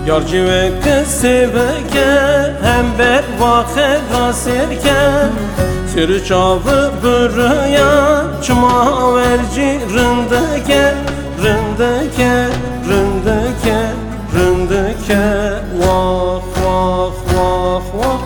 Yarcı ve kız seveke hem ber vaxe gasirke Sürü çavı buraya çıma verci rındeke Rındeke, rındeke, rındeke Vah, vah, vah, vah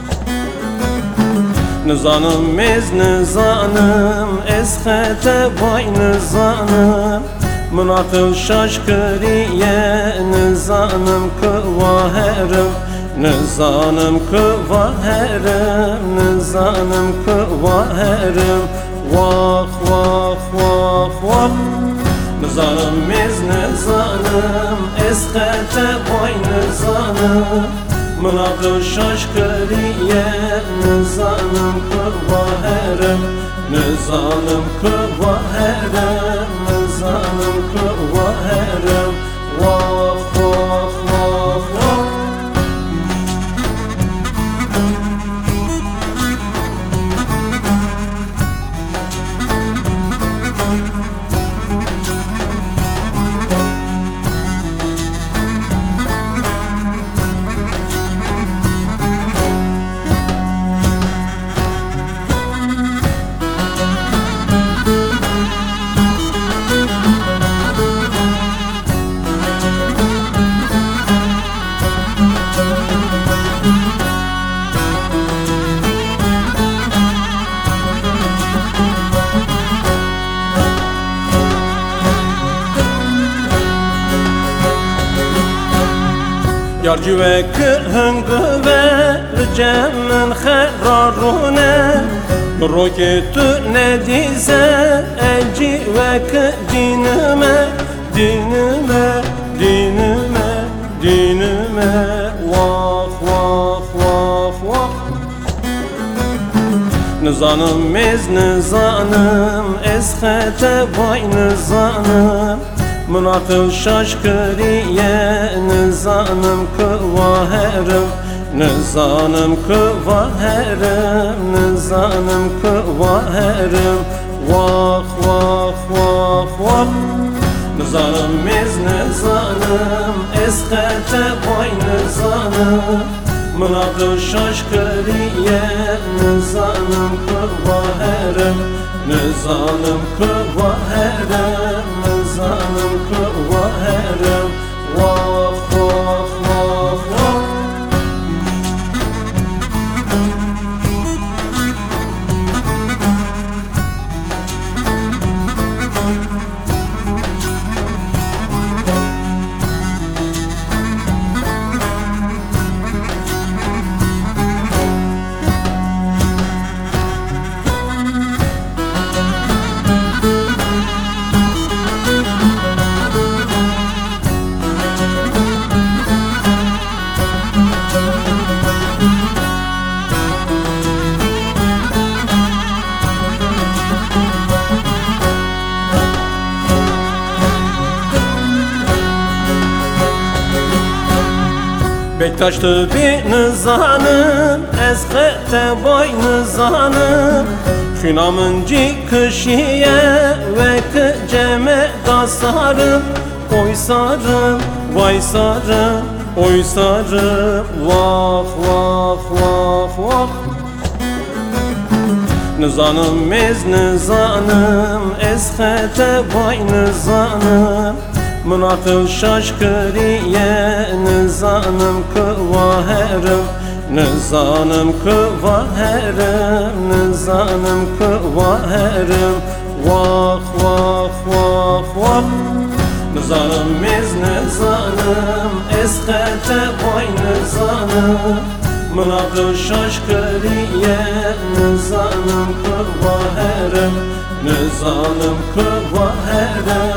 Nizanım ez nizanım Esxete vay nizanım Mınatıl şaşkıriye Nizanım kıvaherim Nizanım kıvaherim Nizanım kıvaherim Vah vah vah vah Nizanım ez nizanım Esxete vay nizanım Mınatıl şaşkıriye Nizanım kıvaherim Nizanım kıvaherim Nizanım kıvaherim Vah vah vah vah Yarcı ve kıhıngı ve Rıcemin xerarune Roketü ne dize Elci ve kı dinime Dinime, dinime, dinime Vah, vah, vah, vah Nizanım ez nizanım Esxete vay nizanım Mınatıl şaşkıriye Nizanım kıvaherim Nizanım kıvaherim Nizanım kıvaherim Vah vah vah vah Nizanım ez nizanım Esxete vay nizanım Mınatıl şaşkıriye Nizanım kıvaherim Nizanım kıvaherim Nizanım kıvaherim Vah vah vah vah Bektaş'tı bir nizanım Esxete vay nizanım Xünamın cikışiye Ve kıceme gasarım Oy sarım, vay sarım Oy sarım, vah vah vah vah Nizanım ez nizanım Esxete vay nizanım Mınatıl şaşkıriye Nizanım kıvaherim Nizanım kıvaherim Nizanım kıvaherim Vah vah vah vah Nizanım ez nizanım Esxete vay nizanım Mınatıl şaşkıriye Nizanım kıvaherim Nizanım kıvaherim